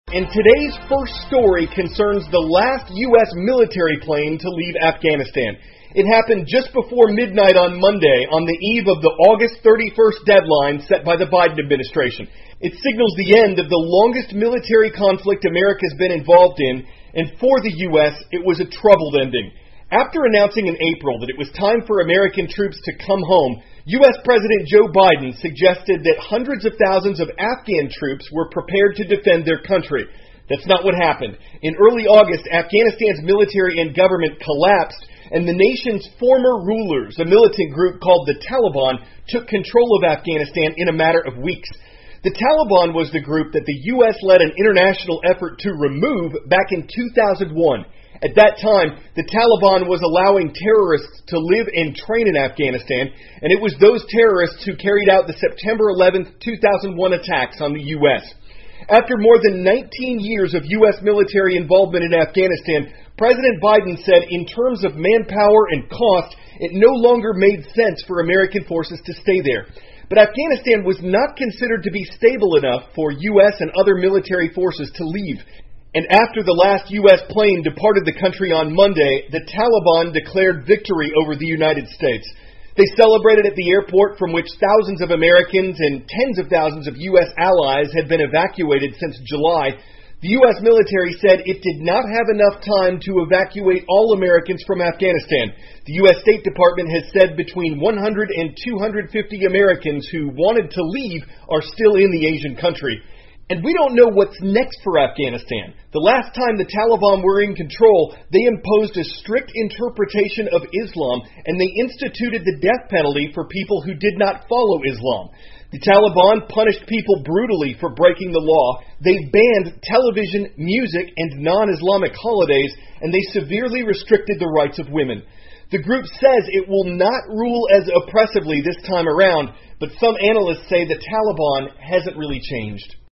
And today's first story concerns the last U.S. military plane to leave Afghanistan. It happened just before midnight on Monday, on the eve of the August 31st deadline set by the Biden administration. It signals the end of the longest military conflict America's been involved in, and for the U.S., it was a troubled ending. After announcing in April that it was time for American troops to come home, U.S. President Joe Biden suggested that hundreds of thousands of Afghan troops were prepared to defend their country. That's not what happened. In early August, Afghanistan's military and government collapsed, and the nation's former rulers, a militant group called the Taliban, took control of Afghanistan in a matter of weeks. The Taliban was the group that the U.S. led an international effort to remove back in 2001. At that time, the Taliban was allowing terrorists to live and train in Afghanistan, and it was those terrorists who carried out the September 11, 2001 attacks on the U.S. After more than 19 years of U.S. military involvement in Afghanistan, President Biden said in terms of manpower and cost, it no longer made sense for American forces to stay there. But Afghanistan was not considered to be stable enough for U.S. and other military forces to leave. And after the last U.S. plane departed the country on Monday, the Taliban declared victory over the United States. They celebrated at the airport from which thousands of Americans and tens of thousands of U.S. allies had been evacuated since July. The U.S. military said it did not have enough time to evacuate all Americans from Afghanistan. The U.S. State Department has said between 100 and 250 Americans who wanted to leave are still in the Asian country. And we don't know what's next for Afghanistan. The last time the Taliban were in control, they imposed a strict interpretation of Islam, and they instituted the death penalty for people who did not follow Islam. The Taliban punished people brutally for breaking the law. They banned television, music, and non-Islamic holidays, and they severely restricted the rights of women. The group says it will not rule as oppressively this time around, but some analysts say the Taliban hasn't really changed.